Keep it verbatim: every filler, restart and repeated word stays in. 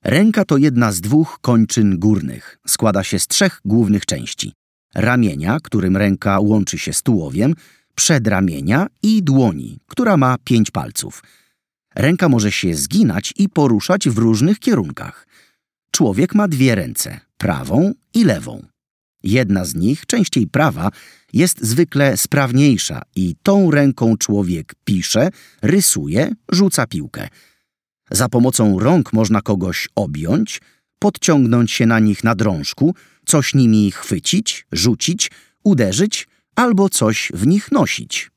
Ręka to jedna z dwóch kończyn górnych. Składa się z trzech głównych części. Ramienia, którym ręka łączy się z tułowiem, przedramienia i dłoni, która ma pięć palców. Ręka może się zginać i poruszać w różnych kierunkach. Człowiek ma dwie ręce, prawą i lewą. Jedna z nich, częściej prawa, jest zwykle sprawniejsza i tą ręką człowiek pisze, rysuje, rzuca piłkę. Za pomocą rąk można kogoś objąć, podciągnąć się na nich na drążku, coś nimi chwycić, rzucić, uderzyć albo coś w nich nosić.